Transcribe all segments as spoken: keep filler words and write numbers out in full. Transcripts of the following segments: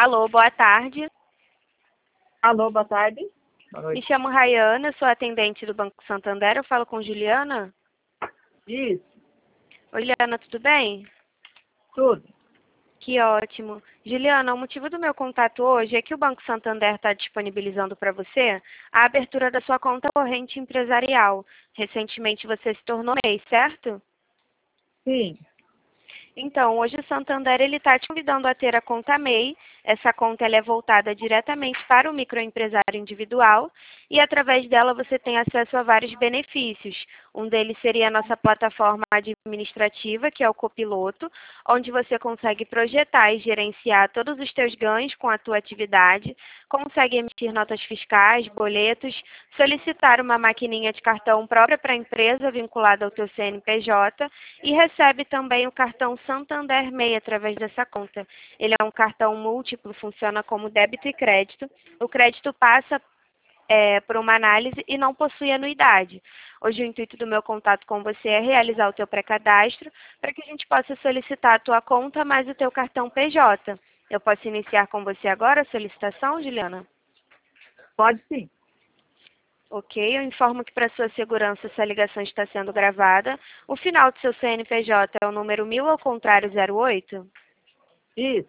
Alô, boa tarde. Alô, boa tarde. Boa Me noite. chamo Rayana, sou atendente do Banco Santander. Eu falo com Juliana. Isso, Oi, Juliana, tudo bem? tudo. Que ótimo. Juliana, o motivo do meu contato hoje é que o Banco Santander está disponibilizando para você a abertura da sua conta corrente empresarial. Recentemente você se tornou MEI, certo? Sim, Então, hoje o Santander ele está te convidando a ter a conta MEI. Essa conta ela é voltada diretamente para o microempresário individual e através dela você tem acesso a vários benefícios. Um deles seria a nossa plataforma administrativa, que é o Copiloto, onde você consegue projetar e gerenciar todos os teus ganhos com a tua atividade, consegue emitir notas fiscais, boletos, solicitar uma maquininha de cartão própria para a empresa vinculada ao teu C N P J e recebe também o cartão Santander MEI através dessa conta. Ele é um cartão múltiplo, funciona como débito e crédito. O crédito passa é, por uma análise e não possui anuidade. Hoje o intuito do meu contato com você é realizar o teu pré-cadastro para que a gente possa solicitar a tua conta mais o teu cartão P J. Eu posso iniciar com você agora a solicitação, Juliana? pode sim. Ok, eu informo que para sua segurança essa ligação está sendo gravada. O final do seu C N P J é o número mil ao contrário zero oito? Isso,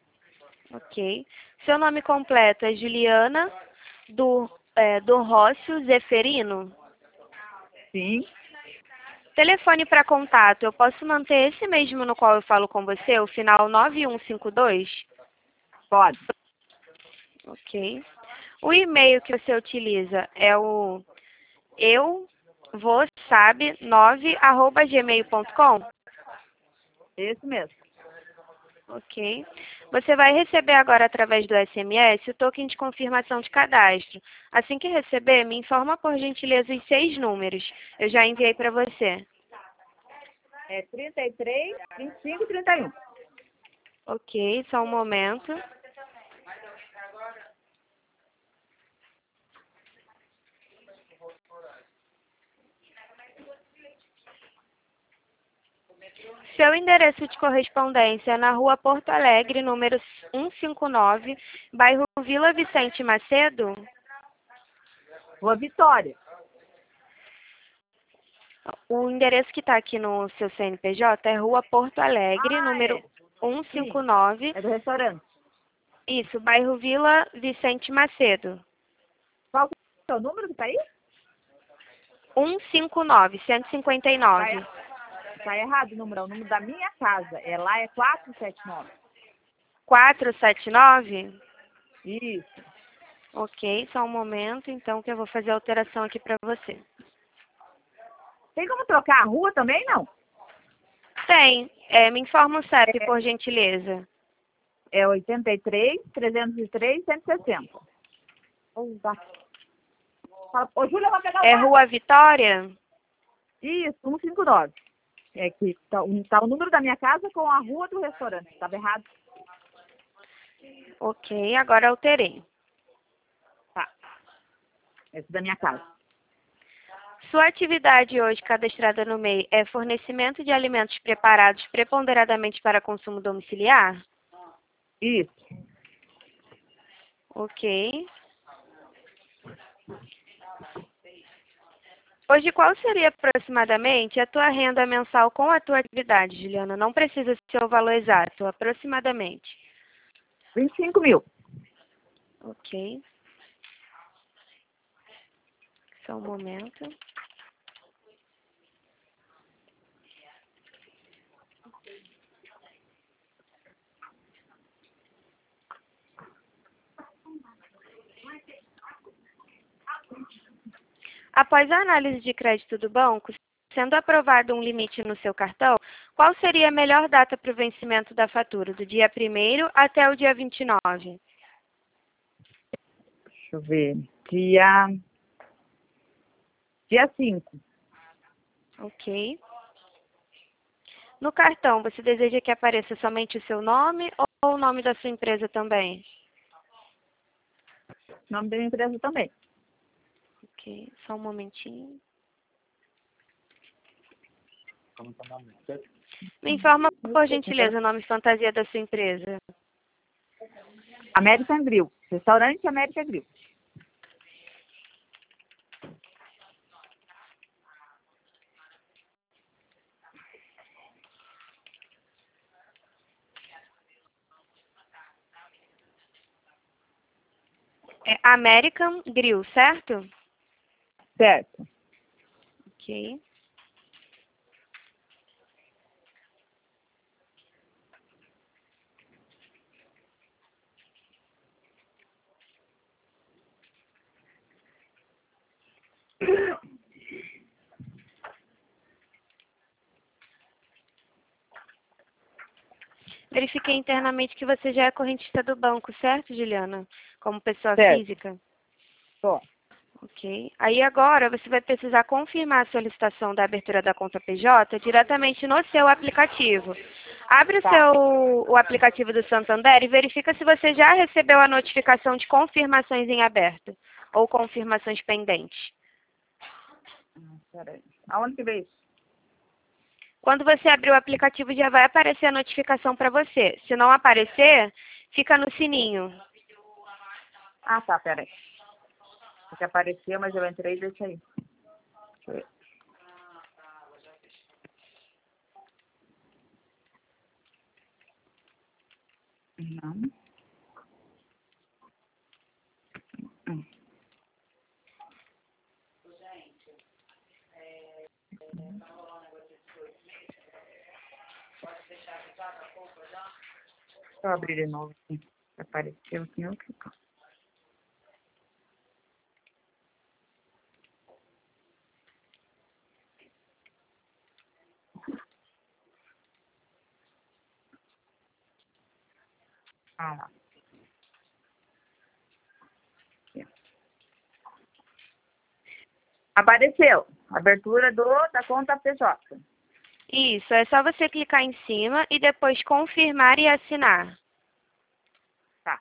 Ok. Seu nome completo é Juliana do, é, do Rócio Zeferino? sim, Telefone para contato, eu posso manter esse mesmo no qual eu falo com você, o final nove um cinco dois? pode. Ok. O e-mail que você utiliza é o eu vou sabe nove arroba gmail ponto com? Esse mesmo. Ok. Você vai receber agora através do S M S o token de confirmação de cadastro. Assim que receber, me informa por gentileza os seis números. Eu já enviei para você. É trinta e três, vinte e cinco, trinta e um. Ok, só um momento. Seu endereço de correspondência é na Rua Porto Alegre, número cento e cinquenta e nove, bairro Vila Vicente Macedo? Rua Vitória. O endereço que está aqui no seu C N P J é Rua Porto Alegre, Ah, número é. cento e cinquenta Sim, e nove. é do restaurante. Isso, bairro Vila Vicente Macedo. Qual que é o número que tá aí? cento e cinquenta e nove, cento e cinquenta e Tá, nove. er- tá errado o número, é o número da minha casa. É lá, é quatrocentos e setenta e nove. quatrocentos e setenta e nove? Isso. Ok, só um momento, então, que eu vou fazer a alteração aqui para você. Tem como trocar a rua também, não? Tem. É, me informa o C E P, É, por gentileza. é oitenta e três, trezentos e três, cento e sessenta. Ô, tá. Fala, ô, Júlia, vai pegar o É carro. Rua Vitória? Isso, cento e cinquenta e nove. É que tá, um- tá o número da minha casa com a rua do restaurante. Estava errado. Ok, agora alterei. Tá. Esse da minha casa. Sua atividade hoje cadastrada no MEI é fornecimento de alimentos preparados preponderadamente para consumo domiciliar? Isso. Ok. Hoje, qual seria aproximadamente a tua renda mensal com a tua atividade, Juliana? Não precisa ser o valor exato, aproximadamente. vinte e cinco mil. Ok. Só um momento. Após a análise de crédito do banco, sendo aprovado um limite no seu cartão, qual seria a melhor data para o vencimento da fatura? Do dia primeiro até o dia vinte e nove? Deixa eu ver. Dia. Dia cinco. Ok. No cartão, você deseja que apareça somente o seu nome ou o nome da sua empresa também? Nome da minha empresa também. Ok, só um momentinho. Me informa, por gentileza, o nome fantasia da sua empresa. American Grill. Restaurante American Grill. É American Grill, certo? Certo. Ok. Verifiquei internamente que você já é correntista do banco, certo, Juliana? Como pessoa Certo. física? Tô. Ok. Aí agora você vai precisar confirmar a solicitação da abertura da conta P J diretamente no seu aplicativo. Abre o Tá. seu o aplicativo do Santander e verifica se você já recebeu a notificação de confirmações em aberto ou confirmações pendentes. Ah, peraí. Aonde que veio isso? Quando você abrir o aplicativo já vai aparecer a notificação para você. Se não aparecer, fica no sininho. Ah, tá, peraí. Porque apareceu, mas eu entrei e deixa aí. Deixa eu ver. Não. Hum. Deixa eu abrir de novo aqui. Apareceu aqui, eu clico. Ah lá. Aqui. Apareceu. Abertura do, da conta P J. Isso, é só você clicar em cima e depois confirmar e assinar. Tá.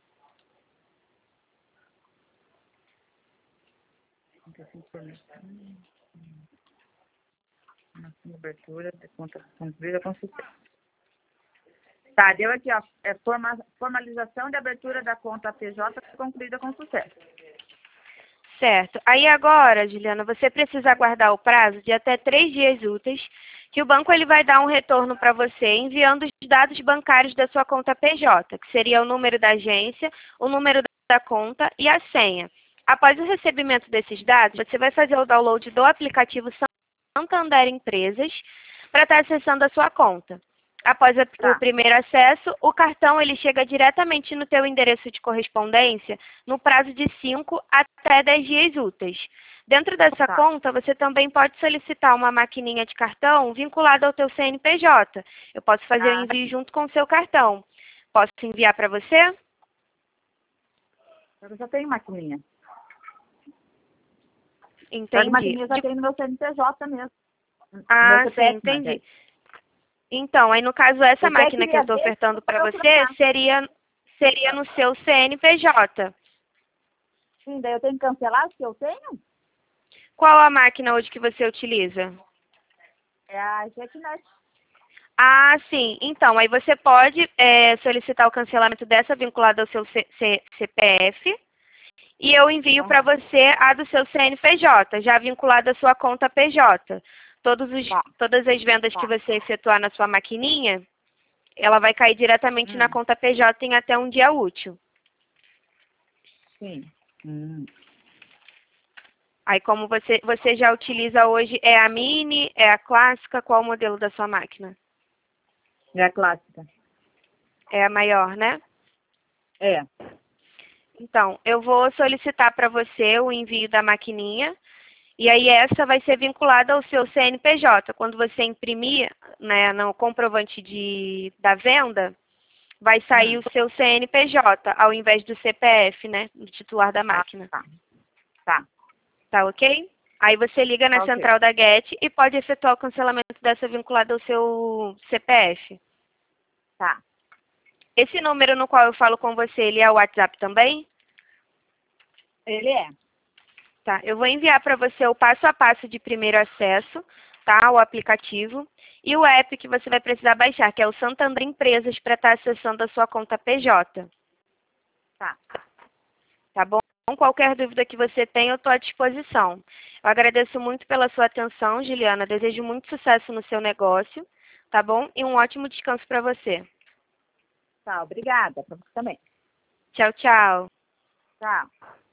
Abertura da conta concluída com sucesso. Tá, deu aqui, ó. É forma, formalização de abertura da conta P J concluída com sucesso. Certo. Aí agora, Juliana, você precisa aguardar o prazo de até três dias úteis, que o banco ele vai dar um retorno para você enviando os dados bancários da sua conta P J, que seria o número da agência, o número da conta e a senha. Após o recebimento desses dados, você vai fazer o download do aplicativo Santander Empresas para estar acessando a sua conta. Após a- Tá. o primeiro acesso, o cartão ele chega diretamente no teu endereço de correspondência no prazo de cinco até dez dias úteis. Dentro dessa Tá. conta, você também pode solicitar uma maquininha de cartão vinculada ao teu C N P J. Eu posso fazer o Ah, envio junto com o seu cartão. Posso enviar para você? eu já tenho maquininha. As Entendi. maquininhas já De- tem no meu C N P J mesmo. Ah, Meu sim, C P F, mas entendi. é. Então, aí no caso, essa Eu até máquina que eu queria estou ver ofertando se para eu você trocar. seria, seria no seu C N P J. Sim, daí eu tenho que cancelar o que eu tenho? Qual a máquina hoje que você utiliza? É a JetNet. Ah, sim. Então, aí você pode é, solicitar o cancelamento dessa vinculada ao seu C- C- CPF e eu envio para Aham. você a do seu C N P J, já vinculada à sua conta P J. Todos os, Tá, todas as vendas que tá. você efetuar na sua maquininha, ela vai cair diretamente na Hum, conta P J em até um dia útil. sim. Hum. Aí, como você, você já utiliza hoje, é a Mini, é a clássica, qual o modelo da sua máquina? É a clássica. É a maior, né? É. Então, eu vou solicitar para você o envio da maquininha, e aí essa vai ser vinculada ao seu C N P J. Quando você imprimir, né, no comprovante de, da venda, vai sair Hum. o seu C N P J, ao invés do C P F, né, do titular da Ah, máquina. tá. Tá. Tá ok? Aí você liga na Tá ok. central da Get e pode efetuar o cancelamento dessa vinculada ao seu C P F. Tá. Esse número no qual eu falo com você, ele é o WhatsApp também? Ele é. Tá, eu vou enviar para você o passo a passo de primeiro acesso, tá? O aplicativo e o app que você vai precisar baixar, que é o Santander Empresas, para estar acessando a sua conta P J. Tá. Tá bom? Qualquer dúvida que você tenha, eu estou à disposição. Eu agradeço muito pela sua atenção, Juliana. Desejo muito sucesso no seu negócio, tá bom? E um ótimo descanso para você. Tá, obrigada. Para você também. Tchau, tchau. Tchau.